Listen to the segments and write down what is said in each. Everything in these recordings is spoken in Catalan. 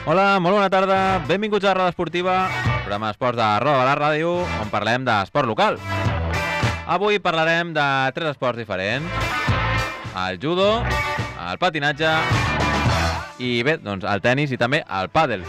Hola, molt bona tarda. Benvinguts a Roda Esportiva, programa d'esports de Roda de la Ràdio, on parlem d'esport local. Avui parlarem de 3 esports diferents. El judo, el patinatge i bé, doncs el tennis i també el pàdel.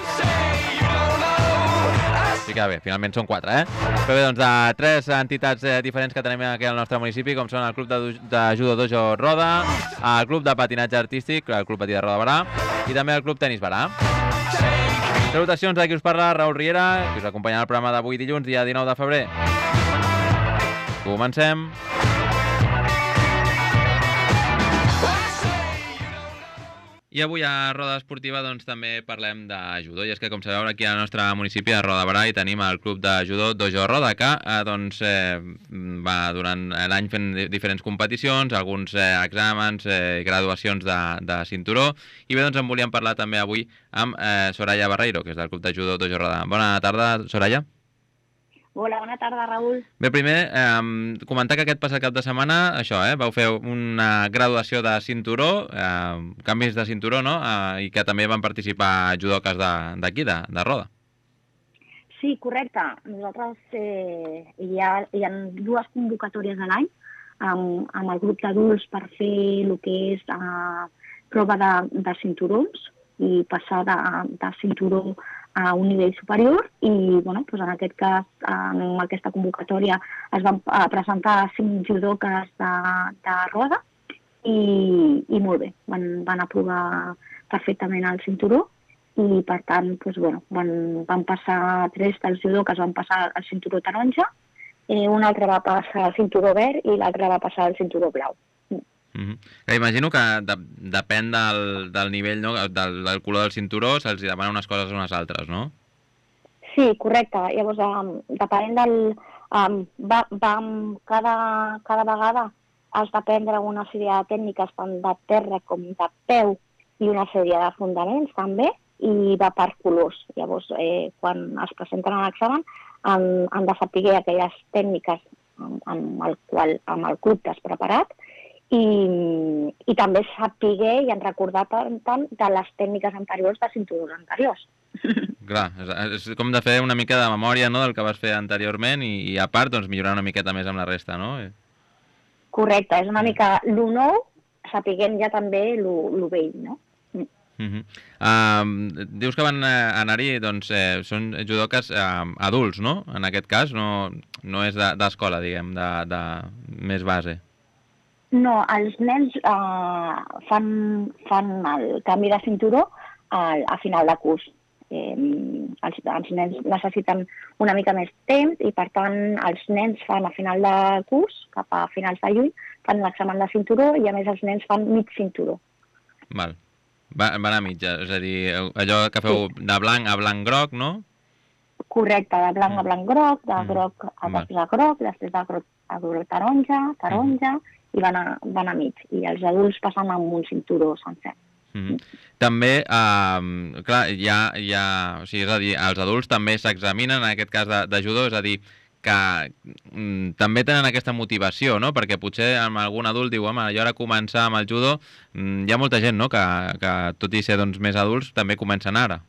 Així que bé, finalment són 4, Però bé, doncs de 3 entitats diferents que tenim aquí al nostre municipi, com són el Club de Judo Dojo Roda, el Club de Patinatge Artístic, el Club Patí de Roda Barà, i també el Club Tenis Barà. Salutacions de qui us parla, Raül Riera, que us acompanya al programa d'avui dilluns, dia 19 de febrer. Comencem. I avui a Roda Esportiva doncs, també parlem de judo, i és que com sabeu aquí al nostre municipi de Roda de Barà hi tenim el Club de Judo Dojo Roda, que va durant l'any fent diferents competicions, alguns exàmens i graduacions de cinturó, i bé, doncs en volíem parlar també avui amb Soraya Barreiro, que és del Club de Judo Dojo Roda. Bona tarda, Soraya. Hola, bona tarda, Raül. Bé, primer, comentar que aquest passat cap de setmana, això, vau fer una graduació de cinturó, canvis de cinturó, no? I que també van participar judoques d'aquí, de Roda. Sí, correcte. Nosaltres hi ha 2 convocatòries a l'any amb el grup d'adults per fer el que és prova de cinturons i passar de cinturó a un nivell superior i bueno, doncs en aquest cas, en aquesta convocatòria es van presentar 5 judoques de Roda i molt bé, van aprovar perfectament el cinturó i per tant doncs, bueno, van passar 3 dels judoques, van passar el cinturó taronja, un altre va passar el cinturó verd i l'altre va passar el cinturó blau. Imagino que depèn del nivell, no? del color del cinturó, se'ls demana unes coses o unes altres, no? Sí, correcte. Llavors, depenent del... cada vegada has d'aprendre una sèrie de tècniques tant de terra com de peu i una sèrie de fundaments també, i va per colors. Llavors, quan es presenten a l'examen, han de saber aquelles tècniques amb el club t'has preparat i també saber i en recordar tant de les tècniques anteriors de cinturons anteriors. Clar, és com de fer una mica de memòria, no?, del que vas fer anteriorment i a part doncs, millorar una miqueta més amb la resta, no? Correcte, és una mica lo nou, sapiguem ja també lo vell, no? Dius que van anar-hi, doncs, són judoques adults, no? En aquest cas, no és d'escola, diguem, de més base. No, els nens fan el canvi de cinturó a final de curs. Els nens necessiten una mica més temps i, per tant, els nens fan a final de curs, cap a finals de juny, fan l'examen de cinturó i, a més, els nens fan mig cinturó. Val. Van a mitja, és a dir, allò que feu de blanc a blanc-groc, no? Correcte, de blanc a blanc-groc, de groc a groc, després de groc a groc taronja, i van a mig. I els adults passen amb un cinturó sencer. També, clar, o sigui, és a dir, els adults també s'examinen, en aquest cas de judo, és a dir, que també tenen aquesta motivació, no? Perquè potser amb algun adult diu, home, jo ara començar amb el judo, hi ha molta gent, no?, que tot i ser doncs, més adults, també comencen ara.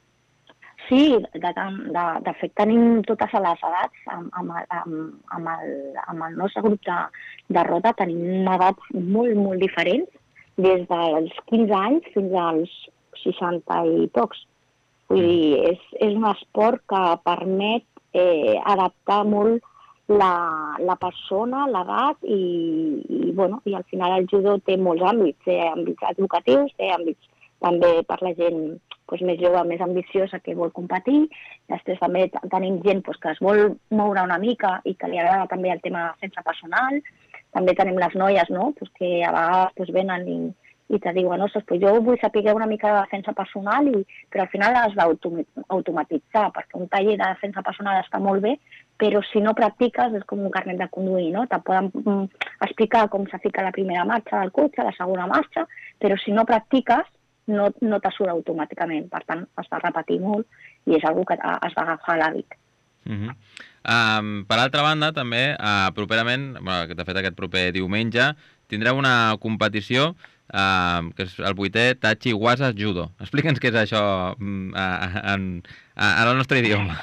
Sí, de fet tenim totes les edats. Amb el nostre grup de Roda tenim edats molt, molt diferents, des dels 15 anys fins als 60 i pocs. Vull dir, és un esport que permet adaptar molt la persona, l'edat i al final el judo té molts àmbits. Té àmbits educatius, té àmbits també per la gent més jove, més ambiciosa, que vol competir. Després també tenim gent que es vol moure una mica i que li agrada també el tema de defensa personal. També tenim les noies, no?, que a vegades venen i te diuen, ostres, jo vull saber una mica de defensa personal, però al final has d'automatitzar, perquè un taller de defensa personal està molt bé, però si no practiques és com un carnet de conduir, no? Te poden explicar com se fica la primera marxa del cotxe, la segona marxa, però si no practiques no te surt automàticament. Per tant, has de repetir molt i és una cosa que has d'agafar l'hàbit. Per altra banda, també, properament, de fet aquest proper diumenge, tindreu una competició que és el 8è Tachi Waza Judo. Explica'ns què és això en el nostre idioma.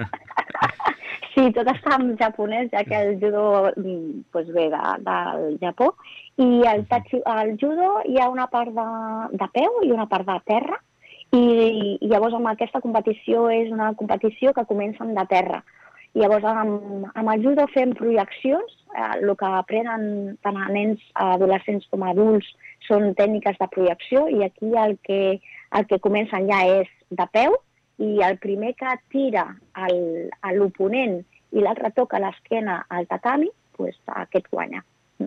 Sí, tot està en japonès, ja que el judo doncs ve del Japó. I al judo hi ha una part de peu i una part de terra. I llavors amb aquesta competició és una competició que comença de terra. I llavors amb el judo fem projeccions, el que aprenen tant a nens, adolescents com a adults són tècniques de projecció i aquí el que comencen ja és de peu i el primer que tira a l'oponent i l'altre toca l'esquena al tatami, doncs aquest guanya.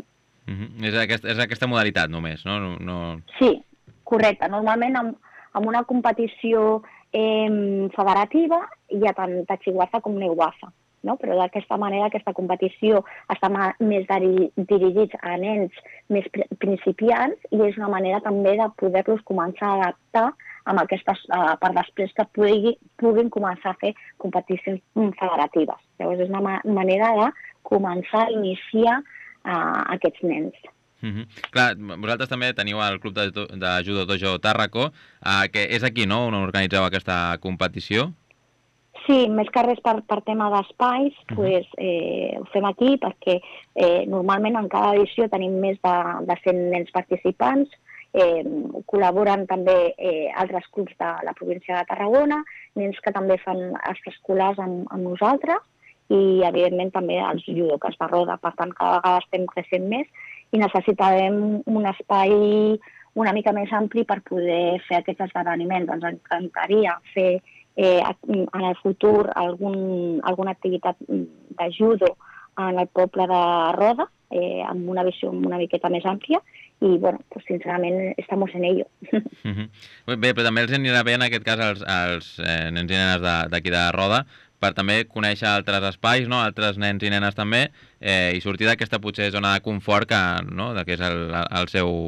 És aquesta modalitat només, no? Sí, correcte. Normalment amb una competició federativa hi ha tant Tachiwaza com Newaza, no? Però d'aquesta manera aquesta competició està més dirigits a nens més principiants i és una manera també de poder-los començar a adaptar amb aquestes, per després que puguin començar a fer competicions federatives. Llavors és una manera de començar a iniciar aquests nens. Clar, vosaltres també teniu el Club de Judo Dojo Tàrraco, que és aquí, no?, on organitzeu aquesta competició. Sí, més que res per tema d'espais, ho fem aquí perquè normalment en cada edició tenim més de 100 nens participants, col·laboren també altres clubs de la província de Tarragona, nens que també fan extraescolars amb nosaltres i, evidentment, també els judokas de Roda. Per tant, cada vegada estem creixent més i necessitarem un espai una mica més ampli per poder fer aquests esdeveniments. Ens encantaria fer en el futur alguna activitat de judo en el poble de Roda, amb una visió una miqueta més àmplia i, bueno, pues, sincerament, estamos en ello. Bé, però també els anirà bé, en aquest cas, als nens i nenes d'aquí de Roda, per també conèixer altres espais, no?, altres nens i nenes també, i sortir d'aquesta potser zona de confort que és el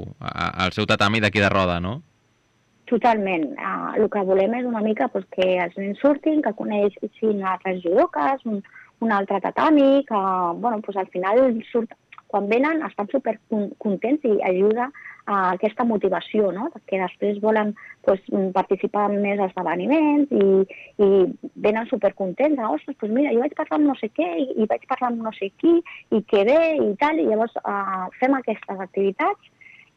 seu tatami d'aquí de Roda, no? Totalment. El que volem és una mica que els nens surtin, que coneixin altres judokas, un altre tatami, que al final quan venen estan supercontents i ajuda a aquesta motivació, no?, que després volen participar en més esdeveniments i venen supercontents. Ostres, doncs mira, jo vaig parlar amb no sé què i vaig parlar amb no sé qui i que bé i tal, i llavors fem aquestes activitats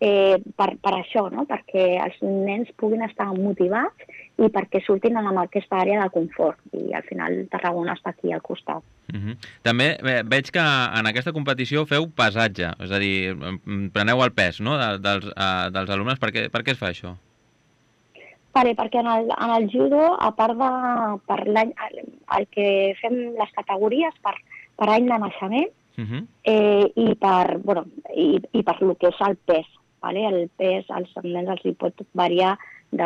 per això, no?, perquè els nens puguin estar motivats i perquè surtin en aquesta àrea de confort i al final Tarragona està aquí al costat. També veig que en aquesta competició feu pesatge, és a dir, preneu el pes, no?, dels alumnes. Per què es fa això? Perquè en el judo, a part per l'any, el que fem les categories per any de naixement i per el que és el pes. El pes als nens els pot variar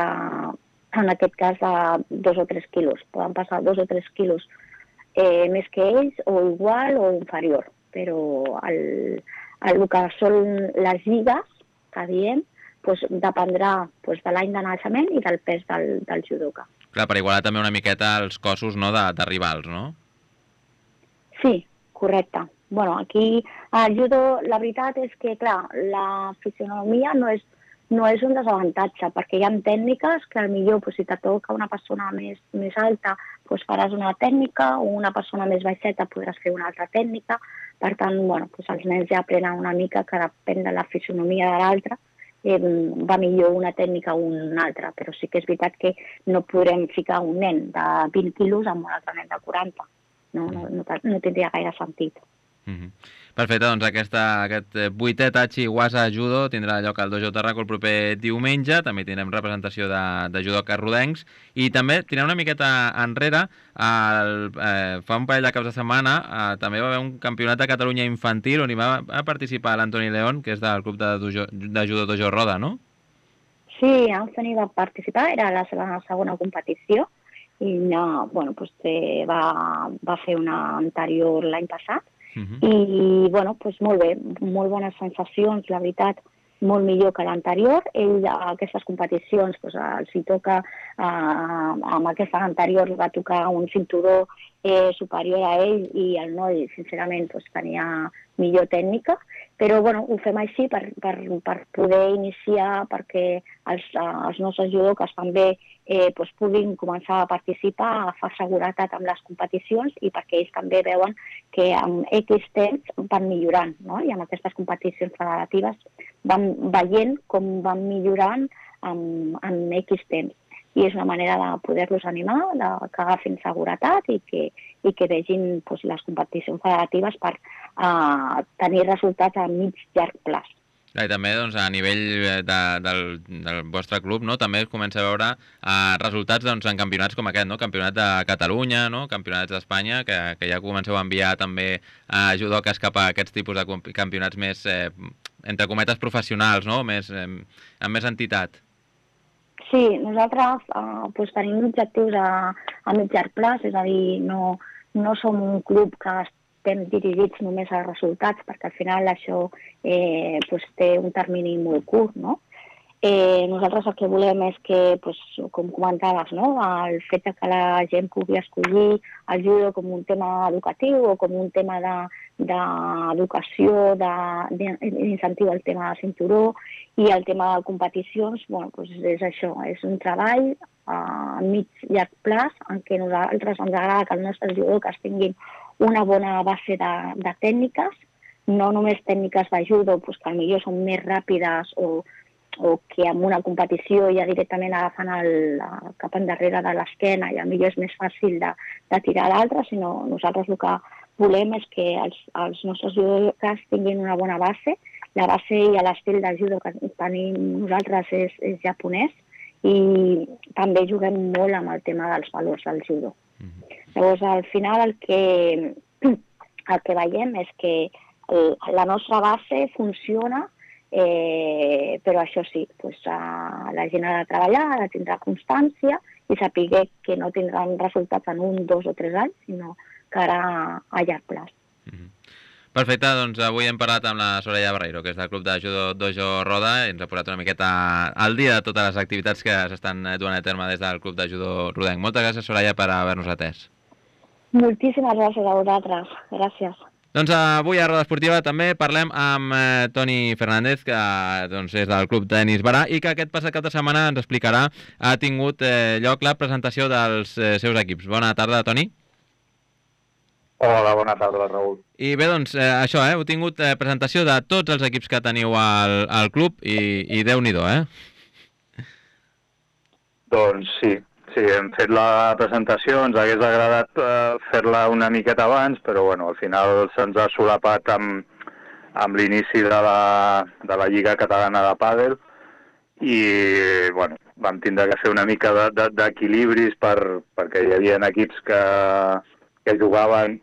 en aquest cas de 2 o 3 quilos. Poden passar 2 o 3 quilos més que ells o igual o inferior. Però el que són les lligues, que diem, dependrà de l'any de naixement i del pes del judoka. Clar, per igualar també una miqueta els cossos, no?, de rivals, no? Sí, correcte. Aquí al judo la veritat és que, clar, la fisionomia no és un desavantatge, perquè hi ha tècniques que potser si te toca una persona més alta faràs una tècnica o una persona més baixeta podràs fer una altra tècnica. Per tant, els nens ja aprenen una mica que depèn de la fisionomia de l'altre, va millor una tècnica o una altra, però sí que és veritat que no podrem ficar un nen de 20 quilos amb un altre nen de 40. No tindria gaire sentit. Perfecte, doncs aquest 8è Tachi Waza Judo tindrà lloc al Dojo Tàrraco el proper diumenge. També tindrem representació de judokas rodencs i també tirant una miqueta enrere, fa un parell de caps de setmana també va haver un campionat de Catalunya infantil on hi va participar l'Antoni León, que és del club de judo Dojo Roda, no? Sí, Anthony va participar, era la seva segona competició i va fer una anterior l'any passat. I, molt bé, molt bones sensacions, la veritat, molt millor que l'anterior. Ell a aquestes competicions els hi toca, amb aquesta anterior va tocar un cinturó superior a ell i el noi, sincerament, doncs, tenia millor tècnica, però bueno, ho fem així per poder iniciar, perquè els nostres judokas també doncs, puguin començar a participar, a agafar seguretat amb les competicions i perquè ells també veuen que amb X temps van millorant, no? I amb aquestes competicions federatives van veient com van millorant en X temps. I és una manera de poder-los animar, que agafin seguretat i que vegin doncs, les competicions federatives per tenir resultats a mig-llarg plaç. I també doncs, a nivell del vostre club, no? També es comença a veure resultats doncs, en campionats com aquest, no? Campionat de Catalunya, no? Campionats d'Espanya, que ja comenceu a enviar també judoques cap a aquests tipus de campionats més, entre cometes, professionals, no? Amb més entitat. Sí, nosaltres doncs, tenim objectius a mig llarg plaç, és a dir, no som un club que estem dirigits només a resultats, perquè al final això doncs, té un termini molt curt, no? Nosaltres el que volem és que, doncs, com comentaves, no? El fet que la gent pugui escollir el judo com un tema educatiu o com un tema d'educació, d'incentiu al tema de cinturó i el tema de competicions, bueno, doncs és això, és un treball a mig llarg plaç en què nosaltres ens agrada que els nostres judokas tinguin una bona base de tècniques, no només tècniques de judo, doncs que potser són més ràpides o que en una competició ja directament agafen cap endarrere de l'esquena i potser és més fàcil de tirar l'altre, sinó nosaltres el que volem és que els nostres judokas tinguin una bona base. La base i l'estil del judo que tenim nosaltres és japonès i també juguem molt amb el tema dels valors del judo. Llavors, al final el que veiem és que la nostra base funciona, però això sí, doncs, la gent ha de treballar, ha de tindre constància i saber que no tindran resultats en 1, 2 o 3 anys, sinó que ara a llarg plaç. Perfecte, doncs avui hem parlat amb la Soraya Barreiro, que és del Club de Judo Dojo Roda, i ens ha posat una miqueta al dia de totes les activitats que s'estan duent a terme des del Club de Judo Rodenc. Moltes gràcies, Soraya, per haver-nos atès. Moltíssimes gràcies a vosaltres. Gràcies. Doncs avui a Roda Esportiva també parlem amb Toni Fernández, que doncs, és del Club Tenis Barà i que aquest passat cap de setmana ens explicarà, ha tingut lloc la presentació dels seus equips. Bona tarda, Toni. Hola, bona tarda, Raül. I bé, doncs, això, heu tingut presentació de tots els equips que teniu al club i Déu-n'hi-do, Doncs sí, hem fet la presentació, ens hagués agradat fer-la una miqueta abans, però bueno, al final se'ns ha solapat amb l'inici de la Lliga Catalana de Pàdel i bueno, vam tindre que fer una mica d'equilibris perquè hi havia equips que jugaven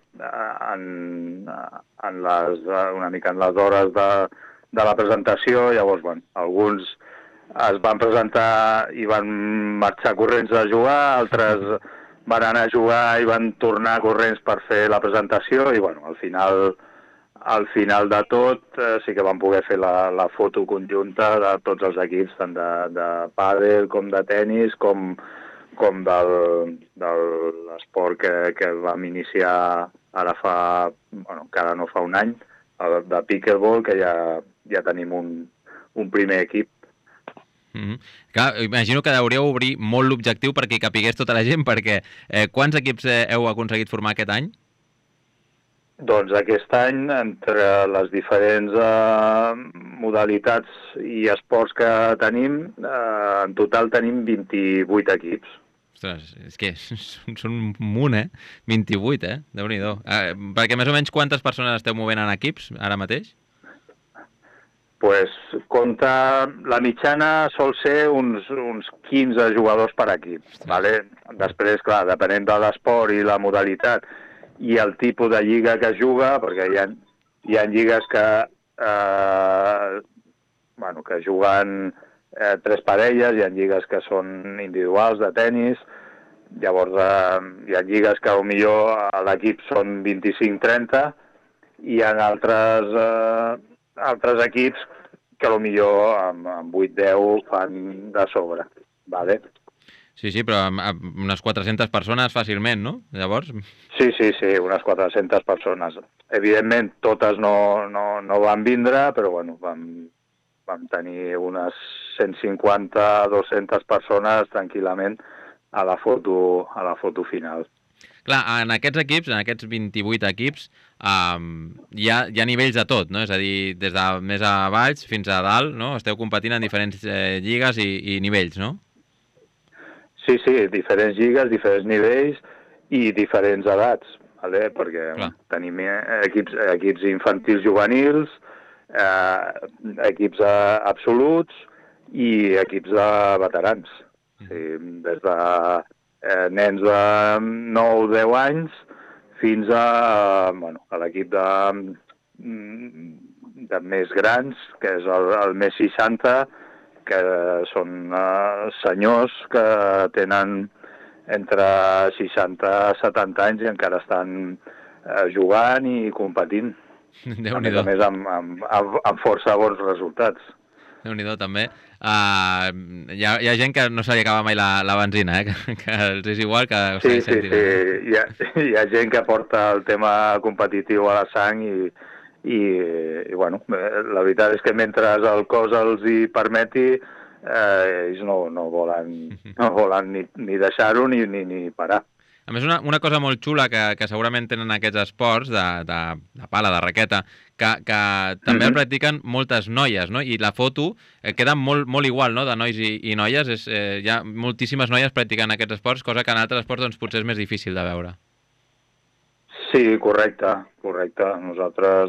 una mica en les hores de la presentació, llavors, bueno, alguns es van presentar i van marxar corrents a jugar, altres van anar a jugar i van tornar corrents per fer la presentació i, bueno, al final de tot sí que vam poder fer la foto conjunta de tots els equips, tant de pàdel com de tennis, com de l'esport que vam iniciar ara encara no fa un any, de pickleball, que ja tenim un primer equip. Clar, imagino que hauríeu obrir molt l'objectiu perquè hi capigués tota la gent, perquè quants equips heu aconseguit formar aquest any? Doncs aquest any, entre les diferents modalitats i esports que tenim, en total tenim 28 equips. Ostres, és que són un munt, 28, Déu-n'hi-do. Perquè més o menys quantes persones esteu movent en equips ara mateix? Pues compta, la mitjana sol ser uns 15 jugadors per equip. Vale? Després, clar, depenent de l'esport i la modalitat i el tipus de lliga que es juga, perquè hi ha lligues que juguen 3 parelles, hi ha lligues que són individuals de tennis, llavors hi ha lligues que potser l'equip són 25-30 i hi ha altres equips que potser amb 8-10 fan de sobre. Vale? Sí, però amb unes 400 persones fàcilment, no? Llavors... Sí, unes 400 persones. Evidentment, totes no van vindre, però bueno, vam tenir unes 150-200 persones tranquil·lament a la foto final. Clar, en aquests equips, en aquests 28 equips, hi ha nivells de tot, no? És a dir, des de més a baix fins a dalt, no? Esteu competint en diferents lligues i nivells, no? Sí, diferents lligues, diferents nivells i diferents edats, vale? Perquè tenim equips infantils juvenils, equips absoluts i equips de veterans. Sí, des de nens de 9-10 anys fins a l'equip de més grans, que és el més 60, que són senyors que tenen entre 60 i 70 anys i encara estan jugant i competint. A més, amb força bons resultats. Déu-n'hi-do, també. Hi ha gent que no se li acaba mai la benzina, que els és igual que... Sí. Hi ha gent que porta el tema competitiu a la sang i bueno, la veritat és que mentre el cos els hi permeti, ells no volen ni deixar-ho ni parar. A més, una cosa molt xula que segurament tenen aquests esports de pala, de raqueta, que també el practiquen moltes noies, no? I la foto queda molt igual, no?, de nois i noies. Hi ha moltíssimes noies practicant aquests esports, cosa que en altres esports doncs, potser és més difícil de veure. Sí, correcte. Nosaltres,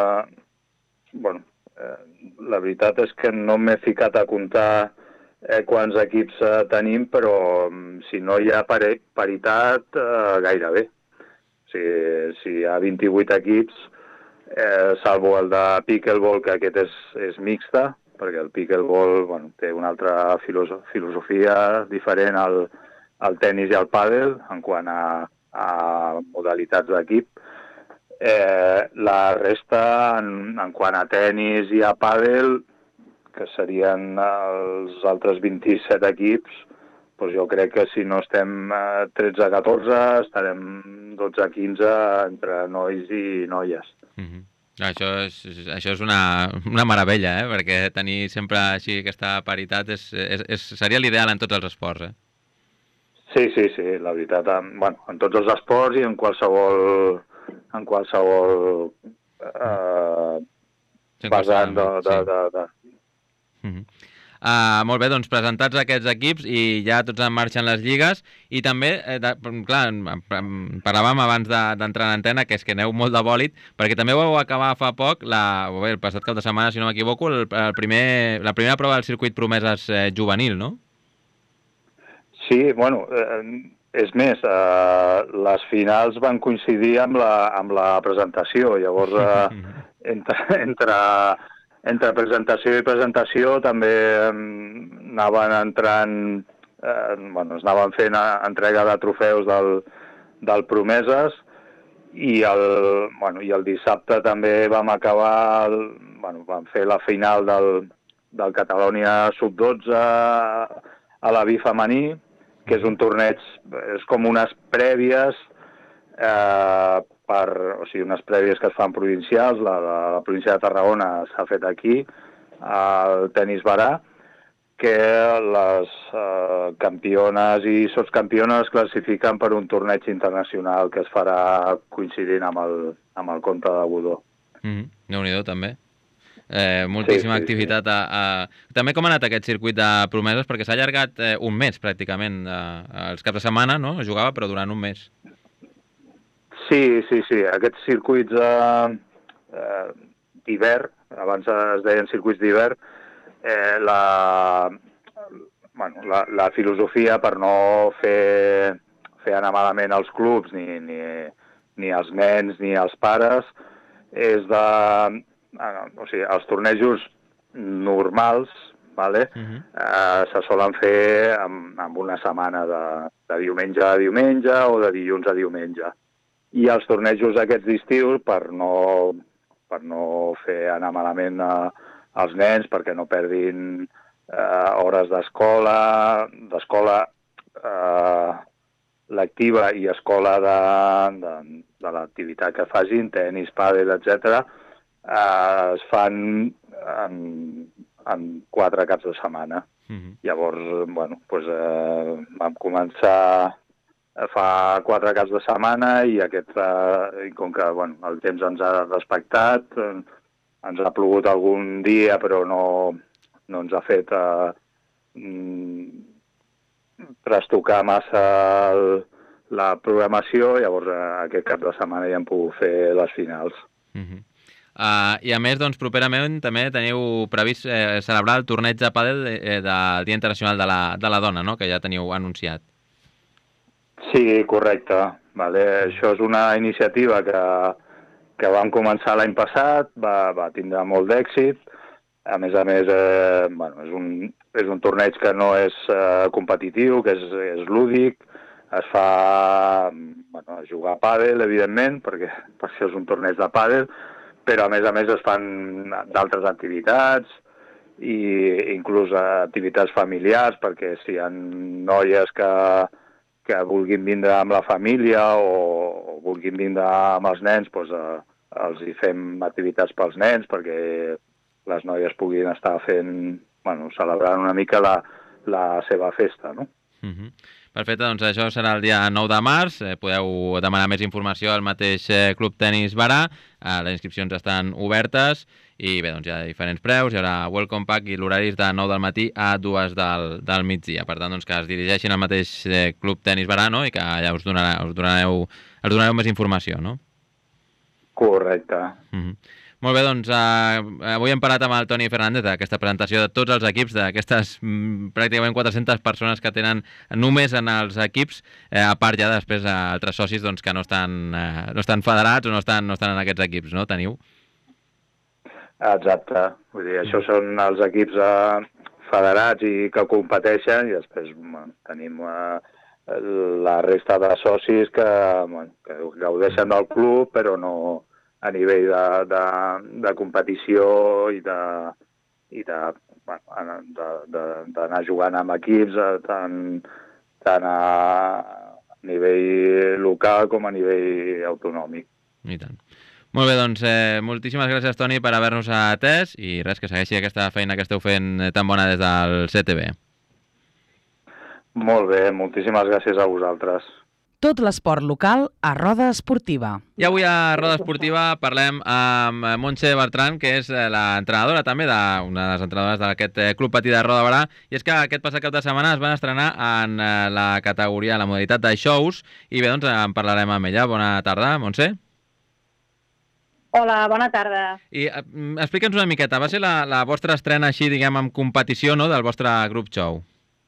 la veritat és que no m'he ficat a comptar quants equips tenim, però si no hi ha paritat, gairebé. Si hi ha 28 equips, salvo el de pickleball, que aquest és mixta, perquè el pickleball té una altra filosofia diferent al tenis i al pàdel en quant a modalitats d'equip. La resta, en quant a tenis i a pàdel, que serien els altres 27 equips, doncs jo crec que si no estem 13-14, estarem 12-15 entre nois i noies. Això és una meravella, perquè tenir sempre així aquesta paritat seria l'ideal en tots els esports, Sí, la veritat, en tots els esports i en qualsevol vessant de... Molt bé, doncs presentats aquests equips i ja tots en marxa en les lligues i també, clar, parlàvem abans d'entrar en antena que és que aneu molt de bòlit, perquè també vau acabar fa poc, el passat cap de setmana, si no m'equivoco, la primera prova del circuit Promeses juvenil, no? Sí, és més, les finals van coincidir amb la presentació, llavors entre presentació i presentació també anaven entrant, es anaven fent entrega de trofeus del Promeses i el dissabte també vam acabar, vam fer la final del Catalunya Sub-12 a la B femení, que és un torneig, és com unes prèvies, unes prèvies que es fan provincials. La província de Tarragona s'ha fet aquí, al Tenis Barà, que les campiones i sotscampiones es classifiquen per un torneig internacional que es farà coincidint amb el Comte de Godó. Déu-n'hi-do, també. Moltíssima activitat. També com ha anat aquest circuit de promeses? Perquè s'ha allargat un mes, pràcticament. Els caps de setmana, no? Jugava, però durant un mes. Sí. Aquests circuits d'hivern, abans es deien circuits d'hivern, la filosofia per no fer anar malament els clubs, ni els nens, ni els pares, és els tornejos normals, se solen fer amb una setmana de diumenge a diumenge o de dilluns a diumenge. I els tornejos aquests d'estiu, per no fer anar malament als nens, perquè no perdin hores d'escola lectiva i escola de l'activitat que facin, tenis, pàdel, etc., es fan en 4 caps de setmana. Llavors, bueno, doncs, vam començar fa 4 caps de setmana i com que el temps ens ha respectat, ens ha plogut algun dia, però no ens ha fet trastocar massa la programació, llavors aquest cap de setmana ja hem pogut fer les finals. I a més, doncs, properament també teniu previst celebrar el torneig de pàdel del Dia Internacional de la Dona, no?, que ja teniu anunciat. Sí, correcte. Vale. Això és una iniciativa que vam començar l'any passat, va tindre molt d'èxit. A més, és un torneig que no és competitiu, que és lúdic. Es fa jugar a pàdel, evidentment, perquè això és un torneig de pàdel, però a més es fan d'altres activitats i inclús activitats familiars, perquè si hi ha noies que vulguin vindre amb la família o vulguin vindre amb els nens, doncs els hi fem activitats pels nens perquè les noies puguin estar celebrant una mica la seva festa, no? Perfecte, doncs això serà el dia 9 de març. Podeu demanar més informació al mateix Club Tenis Barà. Les inscripcions estan obertes i bé, doncs hi ha diferents preus. Hi haurà welcome pack i l'horari és de 9 del matí a 2 del migdia. Per tant, doncs, que es dirigeixin al mateix Club Tenis Barà, no?, i que allà us donareu més informació, no? Correcte. Molt bé, doncs avui hem parlat amb el Toni Fernández d'aquesta presentació de tots els equips, d'aquestes pràcticament 400 persones que tenen només en els equips, a part ja després altres socis doncs, que no estan federats o no estan en aquests equips, no? Teniu? Exacte. Vull dir, això són els equips federats i que competeixen i després tenim la resta de socis que gaudeixen del club però no a nivell de competició i d'anar jugant amb equips tant a nivell local com a nivell autonòmic. I tant. Molt bé, doncs moltíssimes gràcies, Toni, per haver-nos atès i res, que segueixi aquesta feina que esteu fent tan bona des del CTB. Molt bé, moltíssimes gràcies a vosaltres. Tot l'esport local a Roda Esportiva. I avui a Roda Esportiva parlem amb Montse Bertran, que és l'entrenadora també, una de les entrenadores d'aquest Club Patí de Roda Barà, i és que aquest passat cap de setmana es van estrenar en la categoria, la modalitat de shows, i bé, doncs en parlarem amb ella. Bona tarda, Montse. Hola, bona tarda. I explica'ns una miqueta, va ser la vostra estrena així, diguem, en competició, no?, del vostre grup show.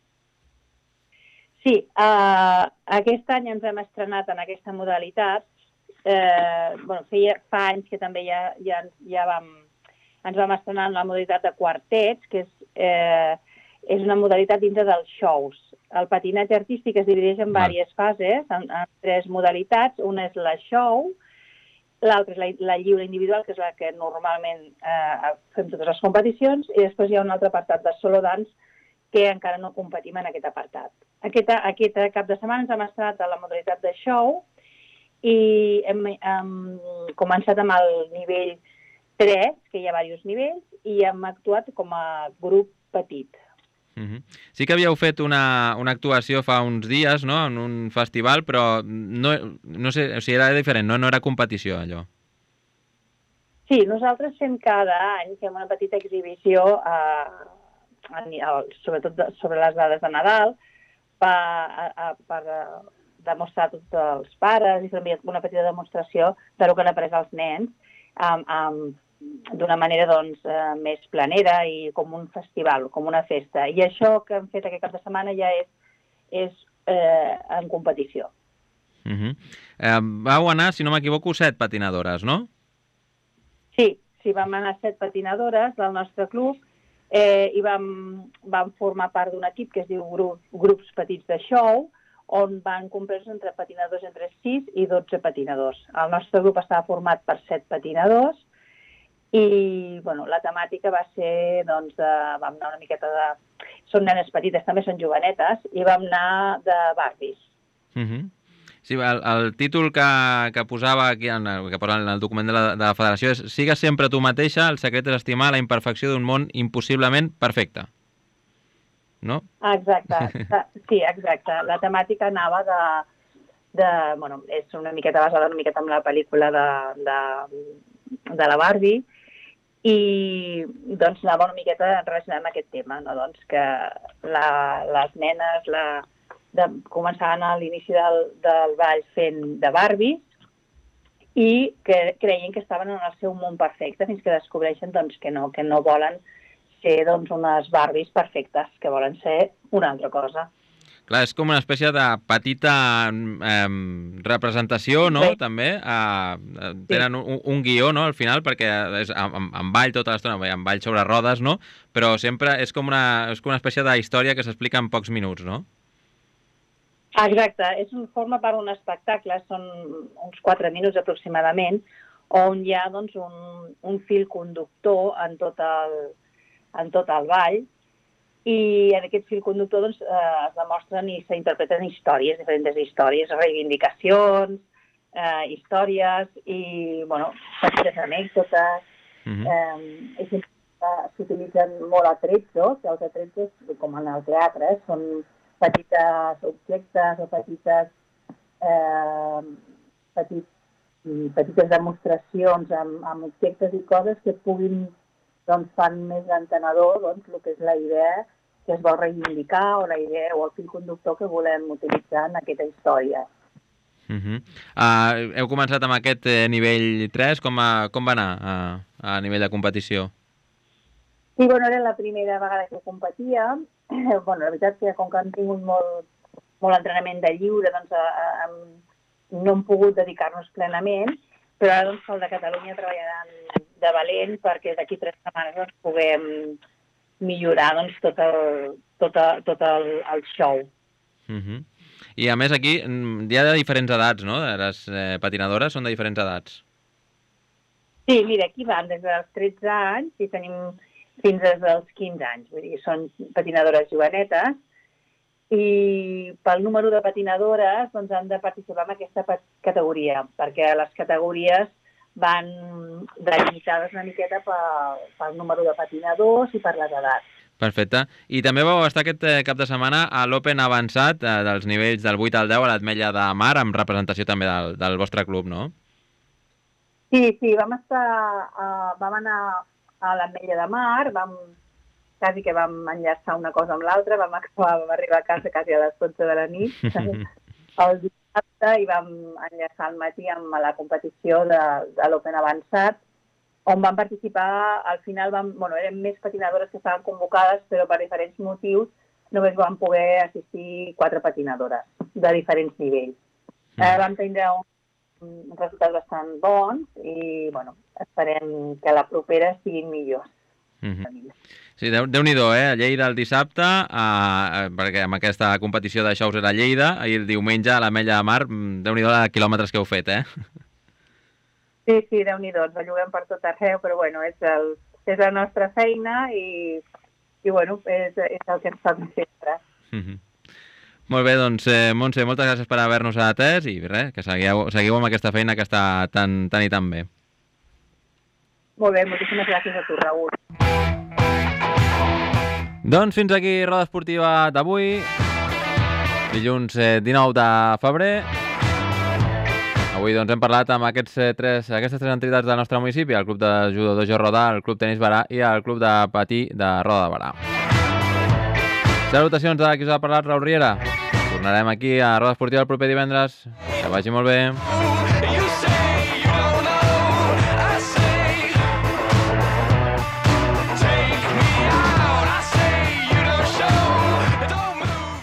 Sí, aquest any ens hem estrenat en aquesta modalitat. Fa anys que també ens vam estrenar en la modalitat de quartets, que és una modalitat dintre dels shows. El patinatge artístic es divideix en diverses fases, en 3 modalitats. Una és la show, l'altra és la lliure individual, que és la que normalment fem totes les competicions, i després hi ha un altre apartat de solo dance, que encara no competim en aquest apartat. Aquest cap de setmana ens hem estrenat a la modalitat de show i hem començat amb el nivell 3, que hi ha diversos nivells, i hem actuat com a grup petit. Sí que havíeu fet una actuació fa uns dies, no?, en un festival, però no sé, o sigui, era diferent, no era competició, allò. Sí, nosaltres fem cada any una petita exhibició sobretot sobre les dades de Nadal, per demostrar a tots els pares i fer una petita demostració del que han après els nens d'una manera més planera i com un festival, com una festa. I això que hem fet aquest cap de setmana ja és en competició. Vau anar, si no m'equivoco, 7 patinadores, no? Sí, vam anar 7 patinadores del nostre club i vam formar part d'un equip que es diu Grups Petits de Show, on van comprar-se entre patinadors entre 6 i 12 patinadors. El nostre grup estava format per 7 patinadors i la temàtica va ser, vam anar una miqueta de són nenes petites, també són jovenetes, i vam anar de Barbies. Sí, el títol que posava aquí, que posa en el document de la Federació és «Sigues sempre tu mateixa, el secret és estimar la imperfecció d'un món impossiblement perfecte». No? Exacte, sí, exacte. La temàtica anava bueno, és una miqueta basada una miqueta en la pel·lícula de la Barbie, i doncs anava una miqueta relacionada amb aquest tema, no? Doncs que les nenes començaven a l'inici del ball fent de Barbies i que creien que estaven en el seu món perfecte fins que descobreixen doncs, que no volen ser doncs, unes Barbies perfectes, que volen ser una altra cosa. Clar, és com una espècie de petita representació, no?, sí. També. Tenen un guió, no?, al final, perquè és en ball tota l'estona, en ball sobre rodes, no?, però sempre és com una espècie d'història que s'explica en pocs minuts, no? Exacte, forma part d'un espectacle, són uns 4 minuts aproximadament, on hi ha doncs, un fil conductor en tot el ball, i en aquest fil conductor doncs, es demostren i s'interpreten històries, diferents històries, reivindicacions, històries i, bueno, petites anècdotes. S'utilitzen molt atrezzos, que els atrezzos, com en el teatre, són petites objectes o petites demostracions amb objectes i coses que puguin, doncs, fan més entenedor, doncs, el que és la idea que es vol reivindicar o la idea o el fil conductor que volem utilitzar en aquesta història. Heu començat amb aquest nivell 3, com va anar a nivell de competició? Sí, bueno, era la primera vegada que competia. Bueno, la veritat que com que hem tingut molt entrenament de lliure, doncs no hem pogut dedicar-nos plenament, però ara doncs el de Catalunya treballaran de valent perquè d'aquí 3 setmanes doncs, puguem millorar doncs, tot el show. I a més aquí hi ha de diferents edats, no? Les patinadores són de diferents edats. Sí, mira, aquí van des dels 13 anys i tenim fins als 15 anys. Vull dir, són patinadores jovenetes i pel número de patinadores doncs, han de participar en aquesta categoria, perquè les categories van delimitades una miqueta pel número de patinadors i per les edats. Perfecte. I també vau estar aquest cap de setmana a l'Open avançat dels nivells del 8 al 10 a l'Ametlla de Mar, amb representació també del vostre club, no? Sí, vam anar a l'Ametlla de Mar, quasi que vam enllaçar una cosa amb l'altra, vam arribar a casa quasi a les 12 de la nit, el dissabte, i vam enllaçar al matí amb la competició de l'Open avançat, on van participar, al final eren més patinadores que estaven convocades, però per diferents motius només van poder assistir 4 patinadores de diferents nivells. Vam tindre un resultat bastant bons i esperem que la propera siguin millors. Sí, Déu-n'hi-do, a Lleida el dissabte, perquè amb aquesta competició de shows era a Lleida, i el diumenge a l'Ametlla de Mar, Déu-n'hi-do de quilòmetres que heu fet, Sí, Déu-n'hi-do, ens belluguem per tot arreu, però és la nostra feina i és el que ens fa sempre. Molt bé, doncs, Montse, moltes gràcies per haver-nos atès i res, que seguiu amb aquesta feina que està tan i tan bé. Molt bé, moltíssimes gràcies a tu, Raül. Doncs fins aquí Roda Esportiva d'avui, dilluns 19 de febrer. Avui doncs, hem parlat amb aquestes tres entitats del nostre municipi, el Club de Judo Dojo Roda, el Club Tenis Barà i el Club de Patí de Roda de Barà. Salutacions de qui us ha parlat, Raül Riera. Tornarem aquí a Roda Esportiva el proper divendres. Que vagi molt bé.